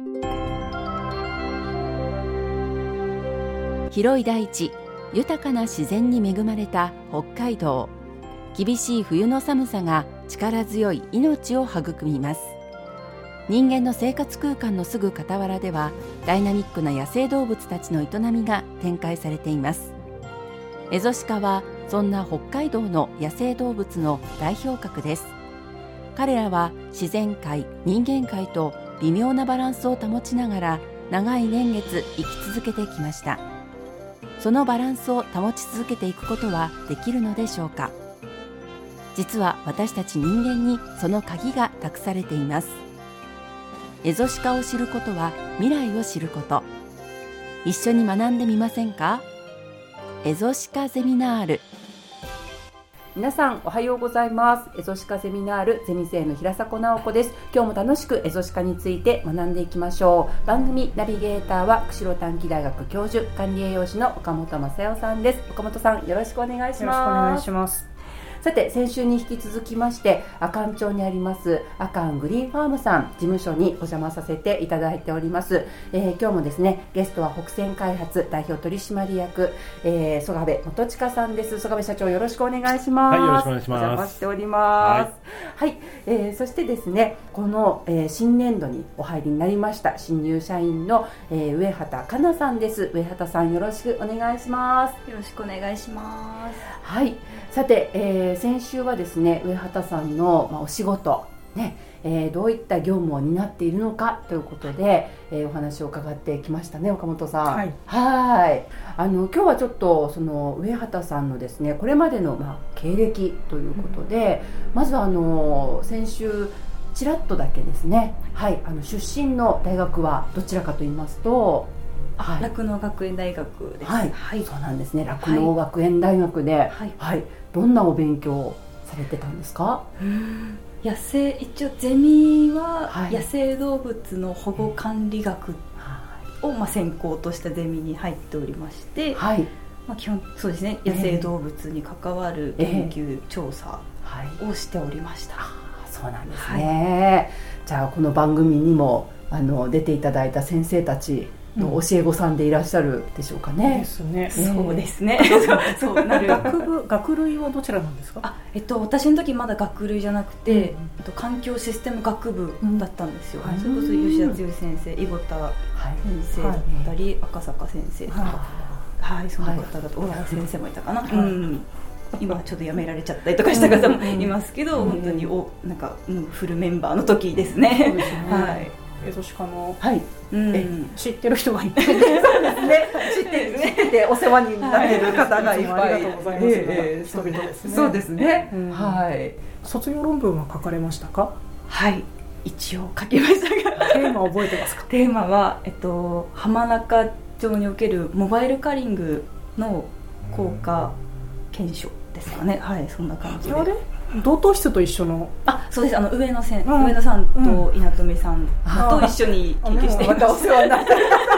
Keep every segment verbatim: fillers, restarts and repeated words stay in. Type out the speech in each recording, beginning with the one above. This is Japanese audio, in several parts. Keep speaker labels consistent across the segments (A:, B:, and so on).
A: 広い大地、豊かな自然に恵まれた北海道。厳しい冬の寒さが力強い命を育みます。人間の生活空間のすぐ傍らでは、ダイナミックな野生動物たちの営みが展開されています。エゾシカはそんな北海道の野生動物の代表格です。彼らは自然界、人間界と微妙なバランスを保ちながら長い年月生き続けてきました。そのバランスを保ち続けていくことはできるのでしょうか。実は私たち人間にその鍵が託されています。エゾシカを知ることは未来を知ること。一緒に学んでみませんか？エゾシカゼミナール。皆さんおはようございます。エゾシカゼミナールゼミ生の平迫直子です。今日も楽しくエゾシカについて学んでいきましょう。番組ナビゲーターは釧路短期大学教授、管理栄養士の岡本正代さんです。岡本さん、よろしくお願いします。
B: よろしくお願いします。
A: さて、先週に引き続きまして阿寒町にあります阿寒グリーンファームさん事務所にお邪魔させていただいております。えー、今日もですね、ゲストは北線開発代表取締役、えー、曽我部元親さんです。曽我部社長、よろしくお願いします。
B: はい、よろしくお願いします。
A: お邪魔しております。はい、はい、えー、そしてですね、この、えー、新年度にお入りになりました新入社員の、えー、上畑香奈さんです。上畑さん、よろしくお願いします。
C: よろしくお願いします。
A: はい、さて、えー、先週はですね、上畑さんの、まあ、お仕事、ねえー、どういった業務を担っているのかということで、えー、お話を伺ってきましたね、岡本さん。はい、はいあの今日はちょっとその上畑さんのですね、これまでの、まあ、経歴ということで、うん、まずはあの先週ちらっとだけですね、はい、あの出身の大学はどちらかと言いますと、
C: 酪農、はい、学園大学です。
A: はい、はい、そうなんですね。酪農学園大学で、はいはい、どんなお勉強をされてたんですか？
C: うーん野生一応ゼミは野生動物の保護管理学を、まあ、専攻としたゼミに入っておりまして、はい、まあ、基本そうですね、野生動物に関わる研究、えー、調査をしておりました。
A: あ、そうなんですね。はい、じゃあこの番組にもあの出ていただいた先生たちの教え子さんでいらっしゃるでしょうかね。
C: ですね。そうですね。
B: そうなる。学部学類はどちらなんですか？
C: あ、えっと私の時まだ学類じゃなくて、うん、えっと環境システム学部だったんですよ。うん、それこそ吉田剛先生、井戸田先生だったり、はい、赤坂先生とか、はい、はい、その方だと小原先生もいたかな。はい、うん、今ちょっと辞められちゃったりとかした方もいますけど、うん、本当におなんか、うん、フルメンバーの時ですね。そうですね。はい。
B: エゾシカの、
A: はい、
B: うん、え知ってる人がいて、
A: そうですね、知ってる、知っててお世話になっている方がいっぱい、
B: ありがとうございます。えー、人々ですね。
A: そうですね。
B: うん、はい。卒業論文は書かれましたか？
C: はい、一応書きましたが。
B: テーマ覚えてますか？
C: テーマは、えっと、浜中町におけるモバイルカリングの効果検証ですかね。はい、そんな感じで。
B: あれ同等室と一緒の、
C: あ、そうです。あの上野せん、うん、上野さんと稲富さんと一緒に研究しています。またお世話になった。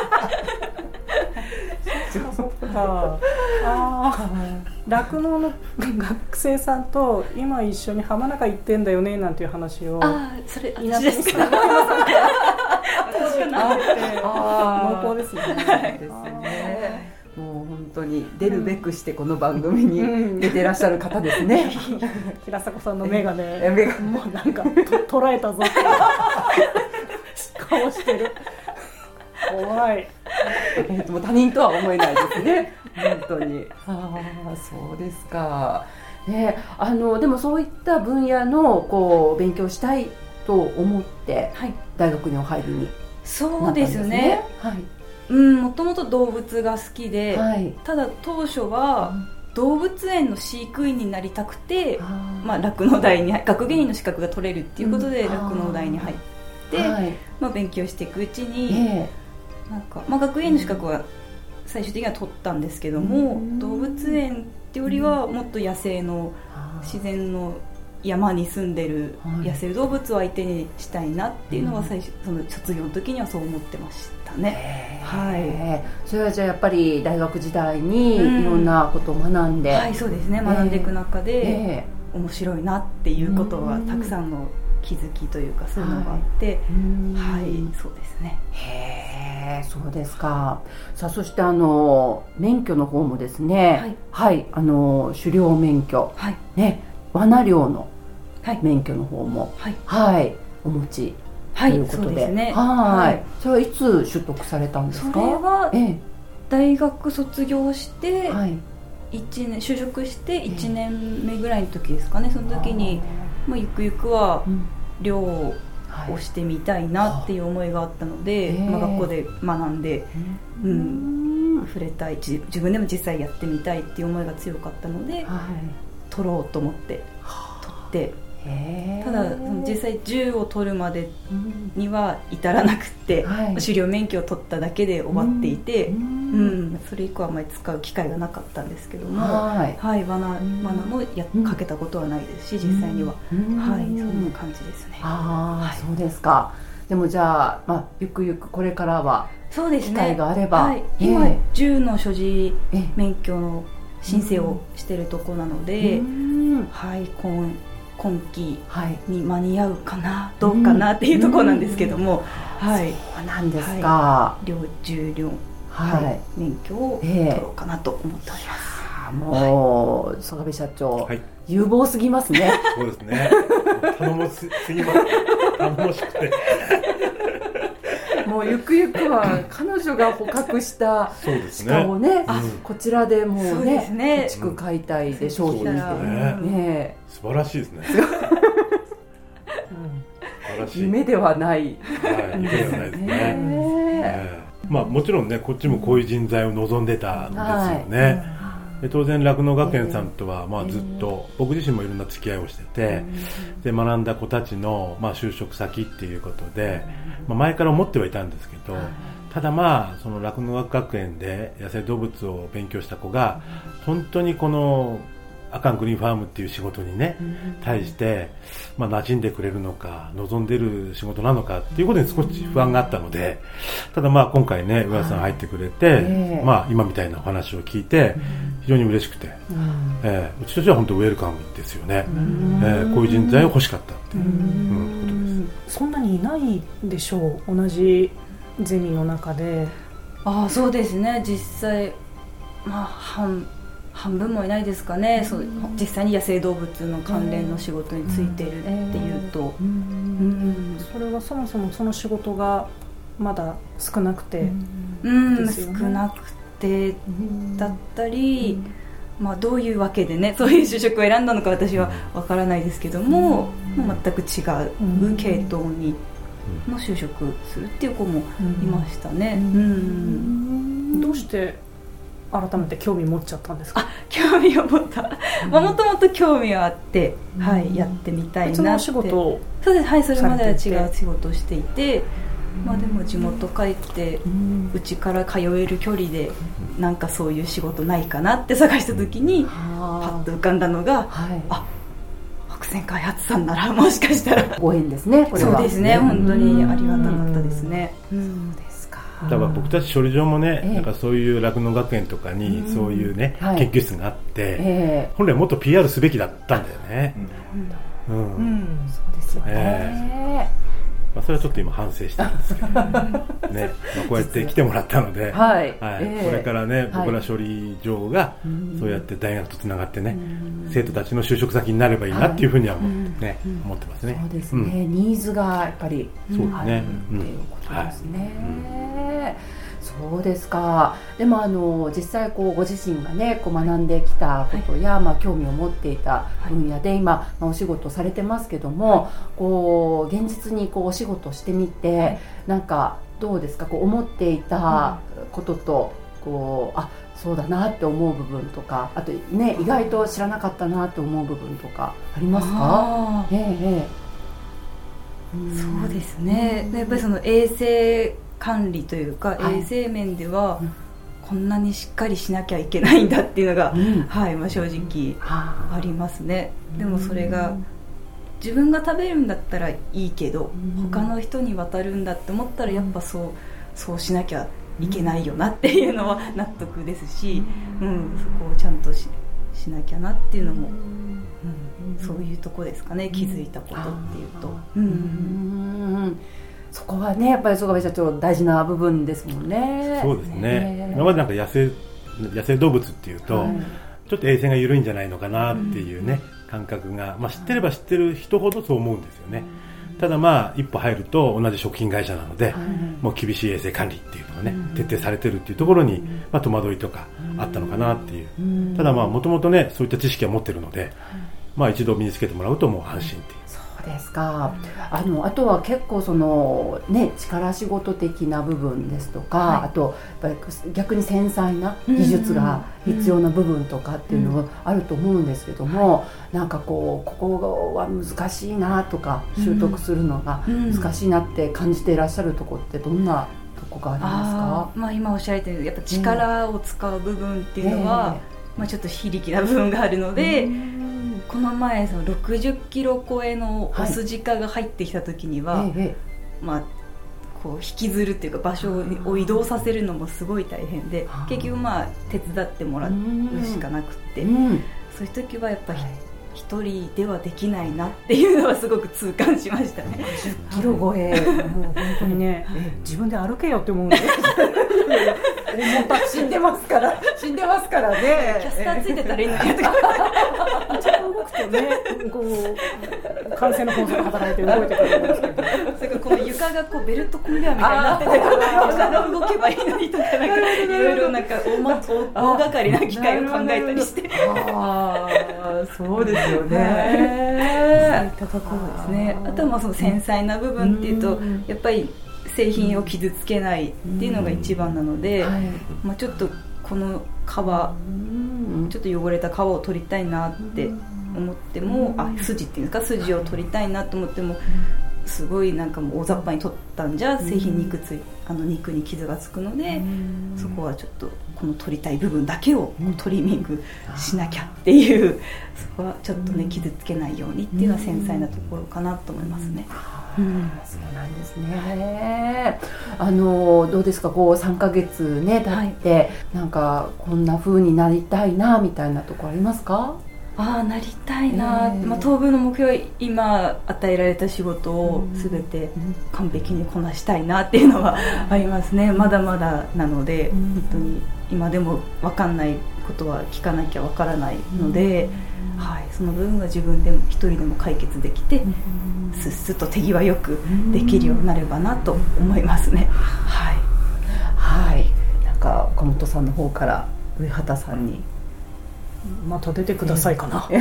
B: 酪農の学生さんと今一緒に浜中行ってんだよねなんていう話を、
C: あ、それ
B: 稲富さんが濃厚ですね。
A: ですね。もう本当に出るべくしてこの番組に出てらっしゃる方ですね。
B: 平迫さんの目がね、目がもうなんかと捉えたぞって顔してる。怖い。
A: えー、もう他人とは思えないですね。本当に。ああ、そうですか。ね、あのでもそういった分野のこう勉強したいと思って大学にお入りになったんですね。そうですね。はい。
C: うん、もともと動物が好きで、はい、ただ当初は動物園の飼育員になりたくて、まあ、酪農大に学芸員の資格が取れるっていうことで酪農大に入って、はい、まあ、勉強していくうちに、えーなんかまあ、学芸員の資格は最終的には取ったんですけども、うん、動物園ってよりはもっと野生の自然の山に住んでる野生動物を相手にしたいなっていうのは最初、その卒業の時にはそう思ってましたね。はい。
A: それはじゃあやっぱり大学時代にいろんなことを学んで、うん、
C: はい、そうですね、学んでいく中で、えー、面白いなっていうことはたくさんの気づきというかそういうのがあって、はい、はい、そうですね。
A: へえ、そうですか。さあ、そしてあの免許の方もですね、はい、はい、あの狩猟免許、はい、ね、罠猟の免許の方も、はい、はい、お持ちということで、はい、そうですね。はい、それはいつ取得されたんですか？
C: それは大学卒業して、はい、いちねん就職していちねんめぐらいの時ですかね。その時に、まあ、ゆくゆくは猟をしてみたいなっていう思いがあったので、はい、まあ、学校で学んで、うん、触れたい、自分でも実際やってみたいっていう思いが強かったので、はい、取ろうと思って取って、ただその実際銃を取るまでには至らなくて、はい、狩猟免許を取っただけで終わっていて、うんうん、それ以降はあまり使う機会がなかったんですけども、はい、はい、罠、罠もやかけたことはないですし、実際には、はい、そんな感じですね。
A: あ、はい、そうですか。でもじゃあ、まあ、ゆくゆくこれからは機会があれば、
C: はい、今銃の所持免許の申請をしているところなので、はい、今今期に間に合うかな、はい、どうかなっていうところなんですけども、はい、
A: そうなんですか。
C: はい、猟銃猟、はいはい、免許を取ろうかなと思っております。
A: えー、もう、はい、曽我部社長、はい、有望すぎますね。
D: そうですね。頼もしすぎます。頼もしくて。
A: もうゆくゆくは彼女が捕獲した鹿を ね, ね、うん、こちらでもうね、家畜解体で商品して、
D: うんね、素晴らしいですね。
A: うん、夢ではない、
D: はい、夢ではないですね。ね、まあ、もちろんね、こっちもこういう人材を望んでたんですよね。はい、で当然酪農学園さんとはまあずっと僕自身もいろんな付き合いをしてて、で学んだ子たちのまあ就職先っていうことで、まあ、前から思ってはいたんですけど、ただまあその酪農学園で野生動物を勉強した子が本当にこのアカングリーンファームっていう仕事にね対してまあ馴染んでくれるのか望んでる仕事なのかっていうことに少し不安があったので、ただまあ今回ね上田さん入ってくれて、まあ今みたいなお話を聞いて非常に嬉しくて、えー、うちとしては本当ウェルカムですよね。えー、こういう人材を欲しかったっていう、うん、ことです。
B: そんなにいないでしょう、同じゼミの中で。
C: ああ、そうですね。実際まあ半半分もいないですかね。そう、実際に野生動物の関連の仕事についてるっていうと、うん、
B: それはそもそもその仕事がまだ少なくて、
C: うん、少なくてだったり、まあ、どういうわけでねそういう就職を選んだのか私はわからないですけども、もう全く違う系統にの就職するっていう子もいましたね。うんうん、
B: どうして改めて興味持っちゃったんですか？
C: あ、興味を持った。もともと興味はあって、うん、はい、やってみたいなって。
B: 別のお仕事を
C: そうです、はい、それまでは違う仕事をしていて、まあ、でも地元帰ってうち、ん、から通える距離でなんかそういう仕事ないかなって探した時に、うん、パッと浮かんだのが、はい、あ、白線開発さんならもしかしたら
A: ご縁ですね。これは
C: そうですね、本当にありがたかったですね。
A: うん、そうですか。
D: だから僕たち処理場もね、えー、なんかそういう酪農学園とかにそういうね、うん、研究室があって、えー、本来もっと ピーアール すべきだったんだよね。
A: うんうんうん、そうですよね。えー
D: まあ、それはちょっと今反省してるんですけど、ね、まあ、こうやって来てもらったので、はい、はい、えー、これからね、僕ら処理場がそうやって大学とつながってね、生徒たちの就職先になればいいなっていうふうにはもう、ね、はい、思ってますね。
A: そうですね、うん、ニーズがやっぱり
D: そうですね、
A: あるっていうことですね。はい、そうですか。でもあの実際こうご自身がねこう学んできたことや、はい、まあ、興味を持っていた分野で、はい、今、まあ、お仕事されてますけども、はい、こう現実にこうお仕事してみて、はい、なんかどうですか、こう思っていたことと、こうあそうだなって思う部分とか、あとね意外と知らなかったなって思う部分とかありますか？えええ
C: え、そうですね。やっぱりその衛生管理というか、はい、衛生面ではこんなにしっかりしなきゃいけないんだっていうのが、うん、はい、まあ、正直ありますね。でもそれが自分が食べるんだったらいいけど、うん、他の人に渡るんだって思ったらやっぱそう、そうしなきゃいけないよなっていうのは納得ですし、うん、そこをちゃんと し, しなきゃなっていうのも、うん、そういうとこですかね、気づいたことっていうと、うんうん、
A: そこはねやっぱり曽我部社長大事な部分ですもんね。
D: そうですね。今までなんか野生野生動物っていうと、はい、ちょっと衛生が緩いんじゃないのかなっていうね、うん、感覚が、まあ、知ってれば知ってる人ほどそう思うんですよね。ただまあ一歩入ると同じ食品会社なので、はい、もう厳しい衛生管理っていうのがね、うん、徹底されてるっていうところに、まあ、戸惑いとかあったのかなっていう、うん、ただまあもともとねそういった知識は持ってるので、まあ、一度身につけてもらうともう安心っていう。
A: そうですか。あのあとは結構その、ね、力仕事的な部分ですとか、はい、あとやっぱり逆に繊細な技術が必要な部分とかっていうのがあると思うんですけども、うん、なんかこうここは難しいなとか習得するのが難しいなって感じていらっしゃるところってどんなとこがありますか？
C: あ、まあ、今おっしゃられてるやっぱ力を使う部分っていうのは、えーまあ、ちょっと非力な部分があるので、この前そのろくじゅっキロ超えのオスジカが入ってきた時には、はい、まあ、こう引きずるっていうか場所を移動させるのもすごい大変で、結局まあ手伝ってもらうしかなくって、うん、そういう時はやっぱり一人ではできないなっていうのはすごく痛感しましたね。
B: ろくじゅっキロ超え、もう本当にね、自分で歩けよって思うんです
A: 死んでますから死んでますからね。
C: キャスターついてたらいいのにとか
B: ちょっと動くとね、こう感染の法則が働いて動いてくるんですけど、
C: それからこの床がこうベルトコンベアみたいになってて、床が動けばいいのにとか、なんかいろいろなんか 大, ま大掛かりな機械を考えたりして、
A: ああそうですよね。そうい
C: ったところですね。あとはまあその繊細な部分っていうと、やっぱり製品を傷つけないっていうのが一番なので、はい、まあ、ちょっとこの皮、ちょっと汚れた皮を取りたいなって思っても、あ、筋っていうか筋を取りたいなと思っても、すごいなんかもう大雑把に取ったんじゃ製品肉ついあの肉に傷がつくので、そこはちょっとこの取りたい部分だけをトリミングしなきゃっていう、そこはちょっとね傷つけないようにっていうのは繊細なところかなと思いますね。
A: うん、そうなんですね。あのどうですか、こうさんかげつね経って、はい、なんかこんな風になりたいなみたいなところありますか？
C: ああ、なりたいな、えーまあ、当分の目標は今与えられた仕事を全て完璧にこなしたいなっていうのはありますね。まだまだなので、本当に今でも分かんないことは聞かなきゃ分からないので、はい、その部分が自分でも一人でも解決できて、すっすっと手際よくできるようになればなと思いますね。はい、
A: はい、なんか岡本さんの方から上畑さんに
B: また出てくださいかな。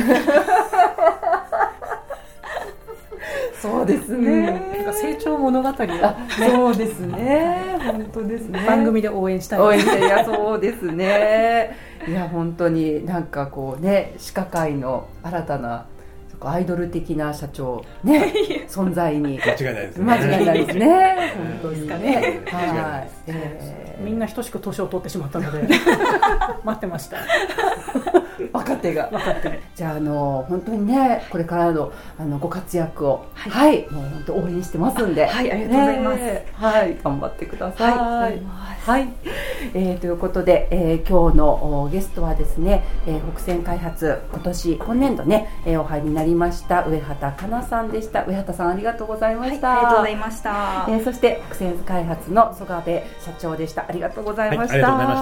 A: そうですね、
B: うん、なんか成長物語
A: が、そうですね、本当ですね、
B: 番組で応援したい。
A: 応援していやそうですね。いや本当になんかこうね、歯科界の新たなアイドル的な社長ね存在に
D: 間違いないですね。
A: 間違いないですね。本当ですかね。
B: はい、えー、みんな等しく年を取ってしまったので待ってました。
A: 若手が
B: 若手。
A: じゃあ、あの本当にね、これからのあのご活躍を、はい、はい、もう本当応援してますんで、
C: はい、ありがとうございます。
A: ね、はい、頑張ってください。
C: はい、
A: はい、えー、ということで、えー、今日のゲストはですね、えー、北線開発今年今年度ね、えー、お入りになりました上畑かなさんでした。上畑さんありがとうございました。
C: はい、ありがとうございました。
A: えー、そして北線開発の曽我部社長でした。ありがとうございました。
D: はい、ありがとうございました。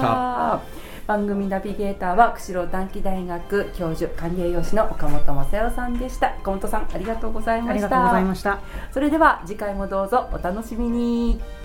A: 番組ナビゲーターは釧路短期大学教授管理栄養士の岡本正代さんでした。岡本さんありがとうございました。
B: ありがとうございました。
A: それでは次回もどうぞお楽しみに。